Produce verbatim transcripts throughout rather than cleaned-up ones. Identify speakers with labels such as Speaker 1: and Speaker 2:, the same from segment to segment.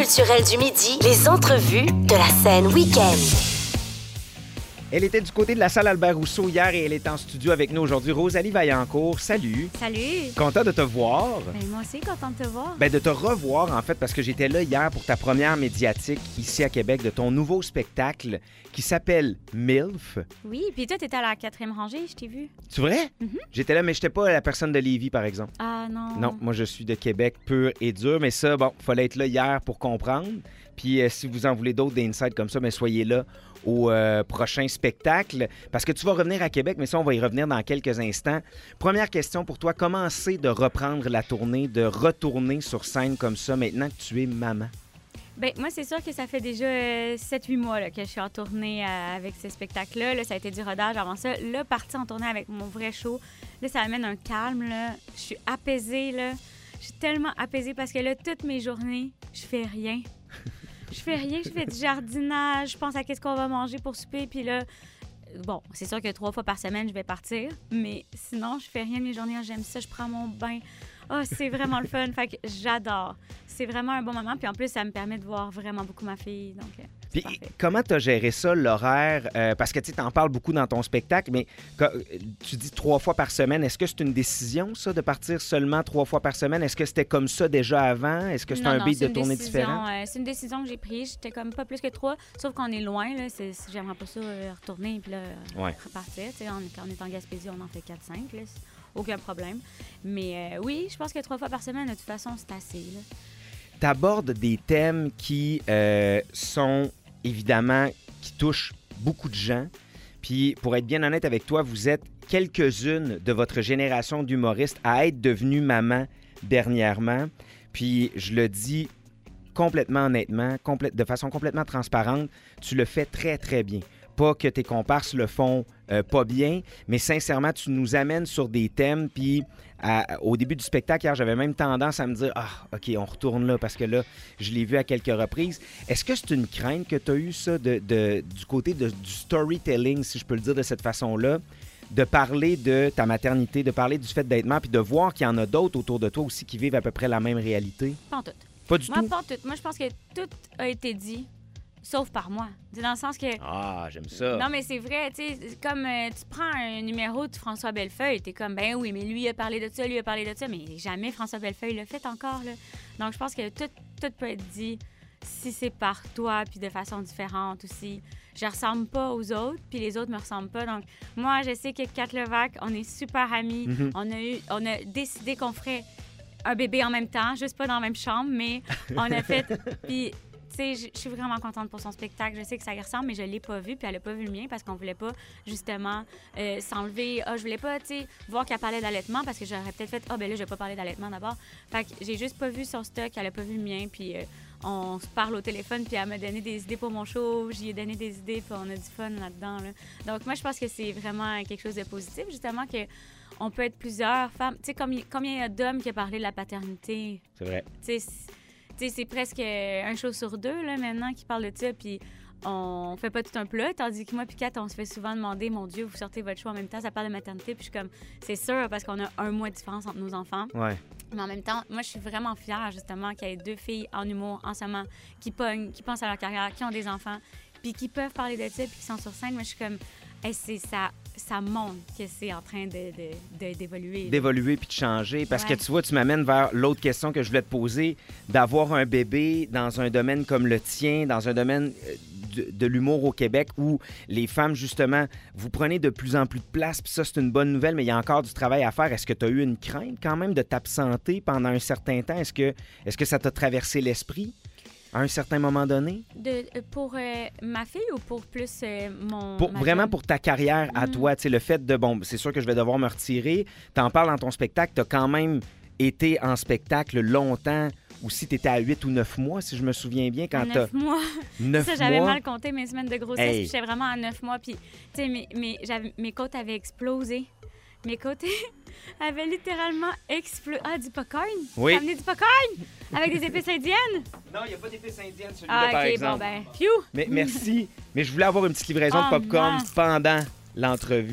Speaker 1: culturel du midi, les entrevues de la scène week-end.
Speaker 2: Elle était du côté de la salle Albert-Rousseau hier et elle est en studio avec nous aujourd'hui. Rosalie Vaillancourt, salut.
Speaker 3: Salut.
Speaker 2: Content de te voir.
Speaker 3: Ben, moi aussi, content de te voir.
Speaker 2: Ben, de te revoir, en fait, parce que j'étais là hier pour ta première médiatique ici à Québec de ton nouveau spectacle qui s'appelle MILF.
Speaker 3: Oui, puis toi, t'étais à la quatrième rangée, je t'ai vu.
Speaker 2: C'est vrai?
Speaker 3: Mm-hmm.
Speaker 2: J'étais là, mais j'étais pas la personne de Lévis, par exemple.
Speaker 3: Ah non.
Speaker 2: Non, moi, je suis de Québec pur et dur. Mais ça, bon, fallait être là hier pour comprendre. Puis euh, si vous en voulez d'autres, des insights comme ça, mais soyez là au euh, prochain spectacle. Parce que tu vas revenir à Québec, mais ça, on va y revenir dans quelques instants. Première question pour toi, comment c'est de reprendre la tournée, de retourner sur scène comme ça maintenant que tu es maman?
Speaker 3: Bien, moi, c'est sûr que ça fait déjà euh, sept huit mois là, que je suis en tournée euh, avec ce spectacle-là. Là, ça a été du rodage avant ça. Là, partie en tournée avec mon vrai show, là, ça amène un calme. Là. Je suis apaisée. Là. Je suis tellement apaisée parce que là, toutes mes journées, je fais rien. Je fais rien, je fais du jardinage, je pense à qu'est-ce qu'on va manger pour souper, puis là, bon, c'est sûr que trois fois par semaine, je vais partir, mais sinon, je fais rien de mes journées, j'aime ça, je prends mon bain. Ah, oh, c'est vraiment le fun, fait que j'adore. C'est vraiment un bon moment, puis en plus, ça me permet de voir vraiment beaucoup ma fille, donc euh, c'est
Speaker 2: Puis,
Speaker 3: parfait.
Speaker 2: comment tu as géré ça, l'horaire? Euh, parce que tu en parles beaucoup dans ton spectacle, mais quand, tu dis trois fois par semaine. Est-ce que c'est une décision, ça, de partir seulement trois fois par semaine? Est-ce que c'était comme ça déjà avant? Est-ce que c'est
Speaker 3: non,
Speaker 2: un
Speaker 3: non,
Speaker 2: beat
Speaker 3: c'est
Speaker 2: de tournée
Speaker 3: décision,
Speaker 2: différent?
Speaker 3: Euh, c'est une décision que j'ai prise. J'étais comme pas plus que trois, sauf qu'on est loin, là. C'est, j'aimerais pas ça euh, retourner puis là,
Speaker 2: Ouais.
Speaker 3: repartir. Tu sais, on, quand on est en Gaspésie, on en fait quatre cinq, là. C'est aucun problème. Mais euh, oui, je pense que trois fois par semaine, de toute façon, c'est assez, là.
Speaker 2: Tu abordes des thèmes qui euh, sont évidemment, qui touchent beaucoup de gens. Puis, pour être bien honnête avec toi, vous êtes quelques-unes de votre génération d'humoristes à être devenues maman dernièrement. Puis, je le dis complètement honnêtement, complè- de façon complètement transparente, tu le fais très, très bien. Pas que tes comparses le font euh, pas bien, mais sincèrement, tu nous amènes sur des thèmes, puis à, au début du spectacle, hier, j'avais même tendance à me dire « Ah, OK, on retourne là, parce que là, je l'ai vu à quelques reprises. » Est-ce que c'est une crainte que tu as eue, ça, de, de, du côté de, du storytelling, si je peux le dire de cette façon-là, de parler de ta maternité, de parler du fait d'être mère, puis de voir qu'il y en a d'autres autour de toi aussi qui vivent à peu près la même réalité?
Speaker 3: Pas en tout.
Speaker 2: Pas du
Speaker 3: Moi,
Speaker 2: tout?
Speaker 3: pas en tout. Moi, je pense que tout a été dit, sauf par moi. C'est dans le sens que...
Speaker 2: Ah, j'aime ça.
Speaker 3: Non, mais c'est vrai, tu sais, comme euh, tu prends un numéro de François Bellefeuille, t'es comme, ben oui, mais lui il a parlé de ça, lui a parlé de ça, mais jamais François Bellefeuille l'a fait encore, là. Donc, je pense que tout, tout peut être dit si c'est par toi, puis de façon différente aussi. Je ressemble pas aux autres, puis les autres me ressemblent pas. Donc, moi, je sais que Kat Levac, on est super amis.
Speaker 2: Mm-hmm.
Speaker 3: On a eu, on a décidé qu'on ferait un bébé en même temps, juste pas dans la même chambre, mais on a fait... Puis, tu sais, je suis vraiment contente pour son spectacle. Je sais que ça y ressemble, mais je l'ai pas vu, puis elle a pas vu le mien parce qu'on voulait pas, justement, euh, s'enlever. Ah, je voulais pas, tu sais, voir qu'elle parlait d'allaitement parce que j'aurais peut-être fait, ah, ben là, je vais pas parler d'allaitement d'abord. Fait que j'ai juste pas vu son stock, elle a pas vu le mien, puis euh, on se parle au téléphone, puis elle m'a donné des idées pour mon show, j'y ai donné des idées, puis on a du fun là-dedans, là. Donc, moi, je pense que c'est vraiment quelque chose de positif, justement, que on peut être plusieurs femmes. Tu sais, combien, combien il y a d'hommes qui ont parlé de la paternité?
Speaker 2: C'est vrai.
Speaker 3: Tu sais, T'sais, c'est presque un show sur deux là, maintenant qui parle de ça, puis on fait pas tout un plat, tandis que moi puis Kat, on se fait souvent demander « Mon Dieu, vous sortez votre show en même temps, ça parle de maternité », puis je suis comme « C'est sûr, parce qu'on a un mois de différence entre nos enfants. »
Speaker 2: Ouais.
Speaker 3: Mais en même temps, moi, je suis vraiment fière, justement, qu'il y ait deux filles en humour, en ce moment, qui pognent, qui pensent à leur carrière, qui ont des enfants, puis qui peuvent parler de ça, puis qui sont sur scène. Moi, je suis comme hey, « c'est ça, ça montre que c'est en train de, de, de, d'évoluer. »
Speaker 2: D'évoluer puis de changer. Parce
Speaker 3: Ouais.
Speaker 2: que tu vois, tu m'amènes vers l'autre question que je voulais te poser, d'avoir un bébé dans un domaine comme le tien, dans un domaine euh, de, de l'humour au Québec où les femmes, justement, vous prenez de plus en plus de place, puis ça, c'est une bonne nouvelle, mais il y a encore du travail à faire. Est-ce que tu as eu une crainte quand même de t'absenter pendant un certain temps? Est-ce que, est-ce que ça t'a traversé l'esprit à un certain moment donné?
Speaker 3: De, pour euh, ma fille ou pour plus euh, mon...
Speaker 2: Pour,
Speaker 3: ma
Speaker 2: vraiment
Speaker 3: jeune?
Speaker 2: pour ta carrière à
Speaker 3: Mm.
Speaker 2: toi, tu sais, le fait de, bon, c'est sûr que je vais devoir me retirer. T'en parles dans ton spectacle, t'as quand même été en spectacle longtemps, ou si t'étais à huit ou neuf mois, si je me souviens bien, quand t'as...
Speaker 3: Neuf mois.
Speaker 2: neuf
Speaker 3: Ça, j'avais
Speaker 2: mois.
Speaker 3: mal compté mes semaines de grossesse,
Speaker 2: Hey.
Speaker 3: puis j'étais vraiment à neuf mois, puis, tu sais, mes, mes, j'avais- mes côtes avaient explosé. Mes côtes avaient littéralement explosé. Ah, du popcorn?
Speaker 2: Oui.
Speaker 3: T'as amené du popcorn? Avec des épices indiennes?
Speaker 2: Non, il n'y a pas d'épices indiennes, celui-là,
Speaker 3: Ah,
Speaker 2: par
Speaker 3: OK,
Speaker 2: exemple.
Speaker 3: bon, ben, phew!
Speaker 2: Mais merci. Mais je voulais avoir une petite livraison
Speaker 3: Oh,
Speaker 2: de popcorn
Speaker 3: non.
Speaker 2: pendant l'entrevue.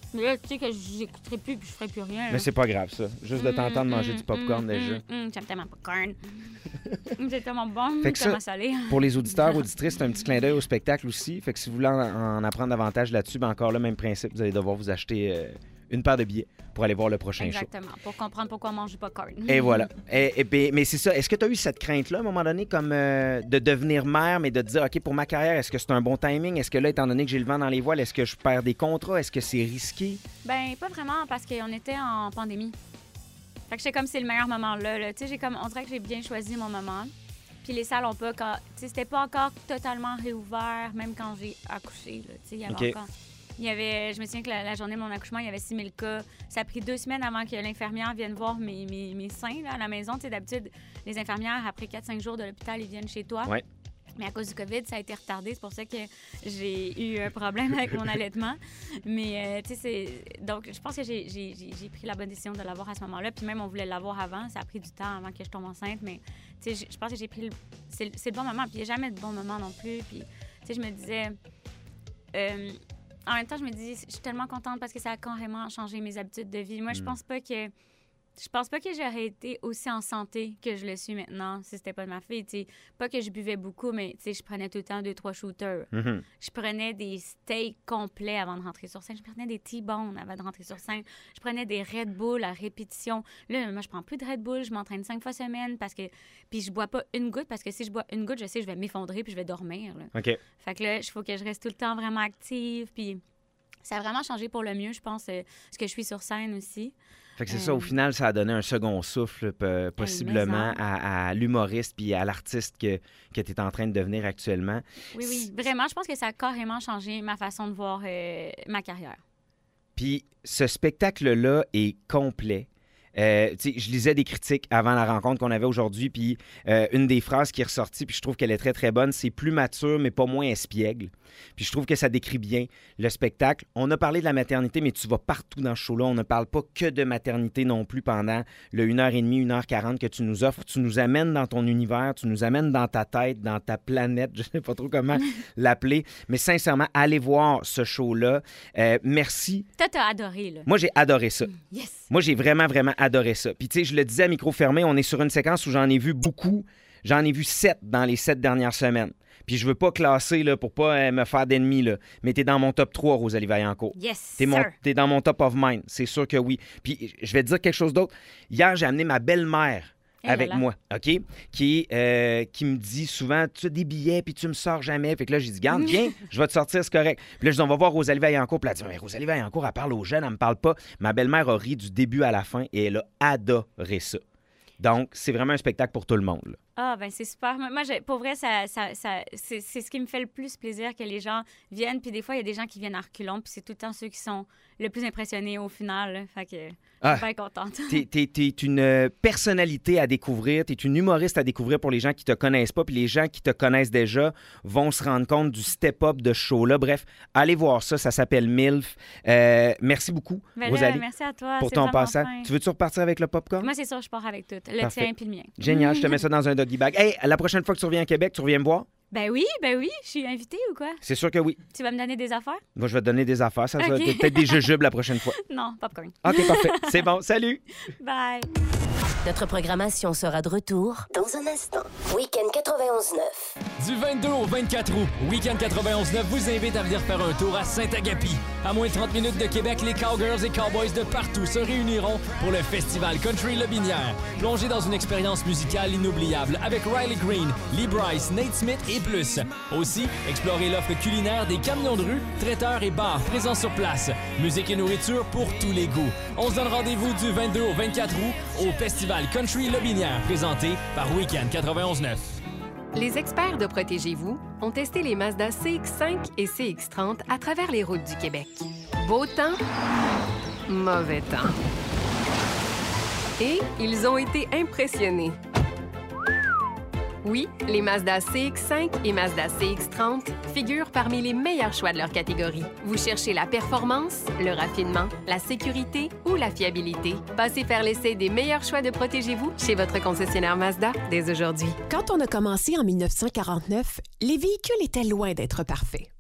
Speaker 3: Mais là, tu sais que j'écouterai plus puis je ferai plus rien. Là.
Speaker 2: Mais c'est pas grave, ça. Juste de t'entendre
Speaker 3: Mmh,
Speaker 2: manger
Speaker 3: mmh,
Speaker 2: du popcorn
Speaker 3: mmh,
Speaker 2: déjà.
Speaker 3: mmh, mmh, j'aime tellement le popcorn. C'est tellement bon,
Speaker 2: Fait que
Speaker 3: tellement
Speaker 2: ça,
Speaker 3: salé.
Speaker 2: Pour les auditeurs, auditrices, c'est un petit clin d'œil au spectacle aussi. Fait que si vous voulez en, en apprendre davantage là-dessus, ben encore le même principe. Vous allez devoir vous acheter euh, une paire de billets pour aller voir le prochain
Speaker 3: Exactement, show. Pour comprendre pourquoi on mange du popcorn.
Speaker 2: Et voilà. Et, et, mais c'est ça. Est-ce que tu as eu cette crainte-là, à un moment donné, comme euh, de devenir mère, mais de te dire, OK, pour ma carrière, est-ce que c'est un bon timing? Est-ce que là, étant donné que j'ai le vent dans les voiles, est-ce que je perds des contrats? Est-ce que c'est risqué?
Speaker 3: Ben pas vraiment, parce qu'on était en pandémie. Fait que j'étais comme, c'est le meilleur moment là. là. Tu sais, j'ai comme, on dirait que j'ai bien choisi mon moment. Puis les salles ont pas... Tu sais, c'était pas encore totalement réouvert, même quand j'ai accouché. Là. Tu sais, il y avait
Speaker 2: OK.
Speaker 3: encore... Il y avait, je me souviens que la, la journée de mon accouchement, il y avait six mille cas. Ça a pris deux semaines avant que l'infirmière vienne voir mes, mes, mes seins là, à la maison. Tu sais, d'habitude, les infirmières, après quatre cinq jours de l'hôpital, ils viennent chez toi.
Speaker 2: Ouais.
Speaker 3: Mais à cause du COVID, ça a été retardé. C'est pour ça que j'ai eu un problème avec mon allaitement. Mais, euh, tu sais, c'est... Donc, je pense que j'ai, j'ai, j'ai pris la bonne décision de l'avoir à ce moment-là. Puis même, on voulait l'avoir avant. Ça a pris du temps avant que je tombe enceinte. Mais, tu sais, je pense que j'ai pris le... C'est, c'est le bon moment. Puis il n'y a jamais de bon moment non plus. Puis, tu sais, je me disais... Euh... En même temps, je me dis, je suis tellement contente parce que ça a carrément changé mes habitudes de vie. Moi, je pense pas que je pense pas que j'aurais été aussi en santé que je le suis maintenant si c'était pas de ma fille. T'sais. Pas que je buvais beaucoup, mais je prenais tout le temps deux, trois shooters.
Speaker 2: Mm-hmm.
Speaker 3: Je prenais des steaks complets avant de rentrer sur scène. Je prenais des T-bones avant de rentrer sur scène. Je prenais des Red Bull à répétition. Là, moi, je prends plus de Red Bull. Je m'entraîne cinq fois semaine parce que... Puis je bois pas une goutte parce que si je bois une goutte, je sais que je vais m'effondrer puis je vais dormir. Là.
Speaker 2: OK.
Speaker 3: Fait que là, il faut que je reste tout le temps vraiment active. Puis ça a vraiment changé pour le mieux, je pense, euh, ce que je suis sur scène aussi.
Speaker 2: Fait que c'est
Speaker 3: Euh...
Speaker 2: ça, au final, ça a donné un second souffle p- possiblement à, à l'humoriste puis à l'artiste que, que tu es en train de devenir actuellement.
Speaker 3: Oui, oui. Vraiment, je pense que ça a carrément changé ma façon de voir euh, ma carrière.
Speaker 2: Puis ce spectacle-là est complet. Euh, je lisais des critiques avant la rencontre qu'on avait aujourd'hui, puis euh, une des phrases qui est ressortie, puis je trouve qu'elle est très, très bonne, c'est « plus mature, mais pas moins espiègle ». Puis je trouve que ça décrit bien le spectacle. On a parlé de la maternité, mais tu vas partout dans ce show-là. On ne parle pas que de maternité non plus pendant le une heure trente, une heure quarante que tu nous offres. Tu nous amènes dans ton univers, tu nous amènes dans ta tête, dans ta planète, je ne sais pas trop comment l'appeler. Mais sincèrement, allez voir ce show-là. Euh, merci.
Speaker 3: Toi, t'as adoré, là.
Speaker 2: Moi, j'ai adoré ça.
Speaker 3: Yes!
Speaker 2: Moi, j'ai vraiment, vraiment adoré ça. Puis, tu sais, je le disais à micro fermé, on est sur une séquence où j'en ai vu beaucoup. J'en ai vu sept dans les sept dernières semaines. Puis, je veux pas classer là, pour pas euh, me faire d'ennemis, là. Mais t'es dans mon top trois, Rosalie Vaillancourt.
Speaker 3: Yes,
Speaker 2: T'es, mon,
Speaker 3: sir.
Speaker 2: t'es dans mon top of mind. C'est sûr que oui. Puis, je vais te dire quelque chose d'autre. Hier, j'ai amené ma belle-mère
Speaker 3: Et
Speaker 2: avec
Speaker 3: voilà.
Speaker 2: moi, OK? Qui, euh, qui me dit souvent, tu as des billets, puis tu me sors jamais. Fait que là, j'ai dit, garde, viens, je vais te sortir, c'est correct. Puis là, je dis, on va voir Rosalie Vaillancourt. Puis elle dit, mais Rosalie Vaillancourt, elle parle aux jeunes, elle me parle pas. Ma belle-mère a ri du début à la fin et elle a adoré ça. Donc, c'est vraiment un spectacle pour tout le monde, là.
Speaker 3: Ah, ben c'est super. Moi, je, pour vrai, ça, ça, ça, c'est, c'est ce qui me fait le plus plaisir que les gens viennent. Puis des fois, il y a des gens qui viennent à reculons, puis c'est tout le temps ceux qui sont le plus impressionnés au final. Là. Fait que
Speaker 2: Ah.
Speaker 3: je suis bien contente.
Speaker 2: T'es, t'es, t'es une euh, personnalité à découvrir, t'es une humoriste à découvrir pour les gens qui te connaissent pas, puis les gens qui te connaissent déjà vont se rendre compte du step-up de ce show-là. Bref, allez voir ça, ça s'appelle MILF. Euh, merci beaucoup,
Speaker 3: Ben là,
Speaker 2: Rosalie,
Speaker 3: merci à toi.
Speaker 2: pour
Speaker 3: c'est
Speaker 2: ton
Speaker 3: vraiment
Speaker 2: passage.
Speaker 3: fin.
Speaker 2: Tu veux-tu repartir avec le popcorn?
Speaker 3: Moi, c'est sûr, je pars avec tout. Le
Speaker 2: Parfait.
Speaker 3: tien puis le mien.
Speaker 2: Génial, je te mets ça dans un doggy bag. Hey, la prochaine fois que tu reviens à Québec, tu reviens me voir?
Speaker 3: Ben oui, ben oui. Je suis invitée ou quoi?
Speaker 2: C'est sûr que oui.
Speaker 3: Tu vas me donner des affaires?
Speaker 2: Moi, je vais te donner des affaires. Ça va
Speaker 3: Ok.
Speaker 2: être peut-être des jujubes la prochaine fois.
Speaker 3: Non, popcorn.
Speaker 2: OK, parfait. C'est bon. Salut!
Speaker 3: Bye.
Speaker 1: Notre programmation sera de retour dans un instant. Week-end quatre-vingt-onze neuf.
Speaker 4: Du vingt-deux au vingt-quatre août, Week-end quatre-vingt-onze neuf vous invite à venir faire un tour à Saint-Agapi. À moins de trente minutes de Québec, les Cowgirls et Cowboys de partout se réuniront pour le festival Country Lobinière. Plongez dans une expérience musicale inoubliable avec Riley Green, Lee Bryce, Nate Smith et plus. Aussi, explorez l'offre culinaire des camions de rue, traiteurs et bars présents sur place. Musique et nourriture pour tous les goûts. On se donne rendez-vous du vingt-deux au vingt-quatre août au festival Country Lobinière présenté par Week-end quatre-vingt-onze neuf.
Speaker 5: Les experts de Protégez-vous ont testé les Mazda C X cinq et C X trente à travers les routes du Québec. Beau temps, mauvais temps. Et ils ont été impressionnés. Oui, les Mazda C X cinq et Mazda C X trente figurent parmi les meilleurs choix de leur catégorie. Vous cherchez la performance, le raffinement, la sécurité ou la fiabilité? Passez faire l'essai des meilleurs choix de Protégez-vous chez votre concessionnaire Mazda dès aujourd'hui.
Speaker 6: Quand on a commencé en mille neuf cent quarante-neuf, les véhicules étaient loin d'être parfaits.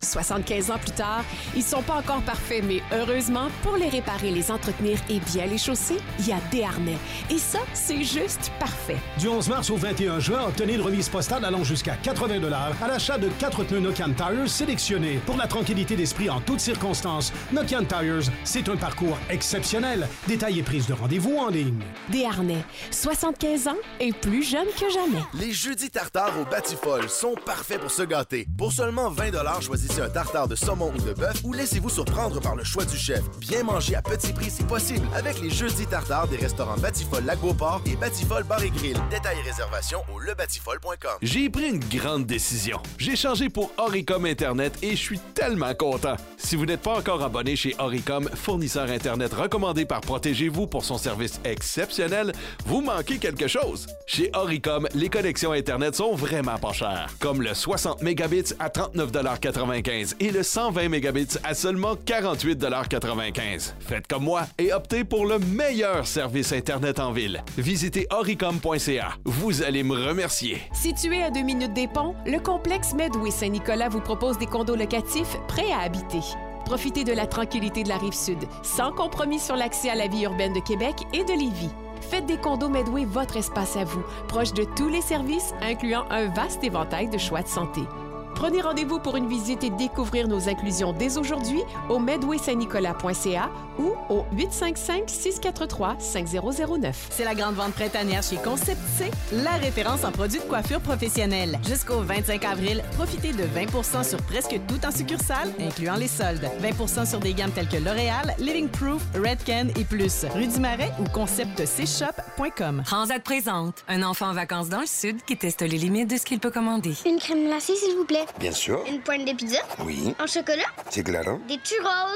Speaker 6: soixante-quinze ans plus tard, ils sont pas encore parfaits, mais heureusement, pour les réparer, les entretenir et bien les chausser, il y a Desharnais. Et ça, c'est juste parfait.
Speaker 7: Du onze mars au vingt et un juin, obtenez une remise postale allant jusqu'à quatre-vingts dollars à l'achat de quatre pneus Nokian Tires sélectionnés. Pour la tranquillité d'esprit en toutes circonstances, Nokian Tires, c'est un parcours exceptionnel. Détails et prise de rendez-vous en ligne.
Speaker 6: Desharnais, soixante-quinze ans et plus jeune que jamais.
Speaker 8: Les jeudis tartares au Batifol sont parfaits pour se gâter. Pour seulement vingt dollars, choisissez un tartare de saumon ou de bœuf ou laissez-vous surprendre par le choix du chef. Bien manger à petit prix, c'est possible avec les jeudis tartares des restaurants Batifol Lac-Beauport et Batifol Bar et Grill. Détails et réservations au le batifol point com.
Speaker 9: J'ai pris une grande décision. J'ai changé pour Oricom Internet et je suis tellement content. Si vous n'êtes pas encore abonné chez Oricom, fournisseur Internet recommandé par Protégez-vous pour son service exceptionnel, vous manquez quelque chose. Chez Oricom, les connexions Internet sont vraiment pas chères. Comme le soixante mégabits à trente-neuf dollars quatre-vingt-quinze et le cent vingt mégabits à seulement quarante-huit dollars quatre-vingt-quinze. Faites comme moi et optez pour le meilleur service Internet en ville. Visitez oricom point c a. Vous allez me remercier.
Speaker 6: Situé à deux minutes des ponts, le complexe Medway Saint-Nicolas vous propose des condos locatifs prêts à habiter. Profitez de la tranquillité de la Rive-Sud, sans compromis sur l'accès à la vie urbaine de Québec et de Lévis. Faites des condos Medway votre espace à vous, proche de tous les services, incluant un vaste éventail de choix de santé. Prenez rendez-vous pour une visite et découvrir nos inclusions dès aujourd'hui au medway saint nicolas point c a ou au huit cinq cinq, six quatre trois, cinq zéro zéro neuf.
Speaker 10: C'est la grande vente printanière chez Concept C, la référence en produits de coiffure professionnelle. Jusqu'au vingt-cinq avril, profitez de vingt pour cent sur presque tout en succursale, incluant les soldes. vingt pour cent sur des gammes telles que L'Oréal, Living Proof, Redken et plus. Rue du Marais ou concept c shop point com.
Speaker 11: Transat présente un enfant en vacances dans le Sud qui teste les limites de ce qu'il peut commander.
Speaker 12: Une crème glacée, s'il vous plaît.
Speaker 13: Bien sûr.
Speaker 12: Une pointe de pizza.
Speaker 13: Oui.
Speaker 12: En chocolat.
Speaker 13: C'est claro.
Speaker 12: Des churros.